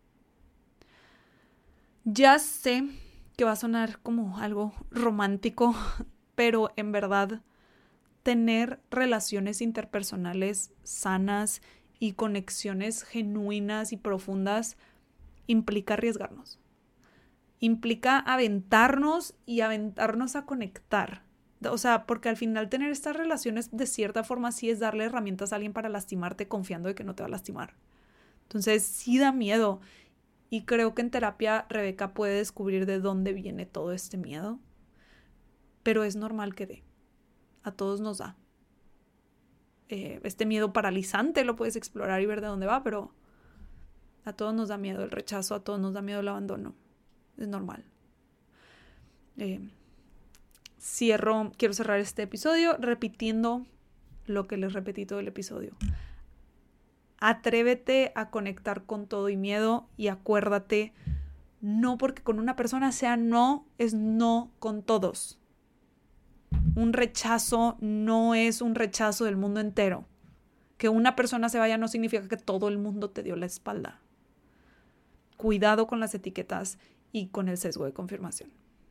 Ya sé que va a sonar como algo romántico, pero en verdad tener relaciones interpersonales sanas y conexiones genuinas y profundas implica arriesgarnos. Implica aventarnos y aventarnos a conectar. O sea, porque al final tener estas relaciones de cierta forma sí es darle herramientas a alguien para lastimarte confiando de que no te va a lastimar. Entonces sí da miedo. Y creo que en terapia Rebeca puede descubrir de dónde viene todo este miedo. Pero es normal que dé. A todos nos da. Eh, este miedo paralizante lo puedes explorar y ver de dónde va, pero a todos nos da miedo el rechazo, a todos nos da miedo el abandono. Es normal. Eh, cierro, quiero cerrar este episodio repitiendo lo que les repetí todo el episodio. Atrévete a conectar con todo y miedo y acuérdate, no porque con una persona sea no, es no con todos. Un rechazo no es un rechazo del mundo entero. Que una persona se vaya no significa que todo el mundo te dio la espalda. Cuidado con las etiquetas y con el sesgo de confirmación.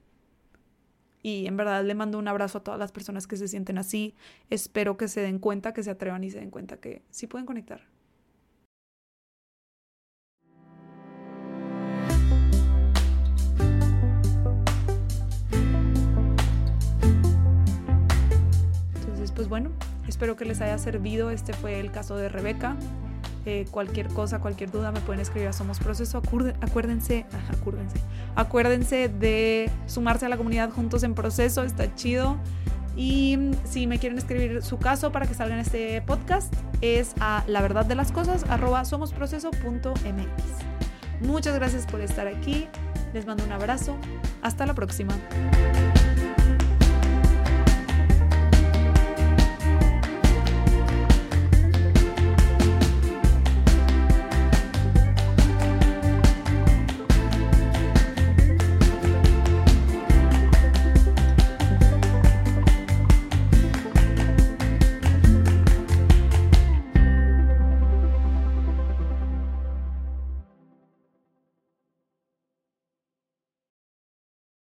Y en verdad le mando un abrazo a todas las personas que se sienten así. Espero que se den cuenta, que se atrevan y se den cuenta que sí pueden conectar. Pues bueno, espero que les haya servido. Este fue el caso de Rebeca. Eh, cualquier cosa, cualquier duda me pueden escribir a Somos Proceso. Acuérdense, acuérdense, acuérdense, acuérdense de sumarse a la comunidad Juntos en Proceso, está chido. Y si me quieren escribir su caso para que salga en este podcast, es a la verdad de las cosas arroba somosproceso punto m x. Muchas gracias por estar aquí. Les mando un abrazo. Hasta la próxima.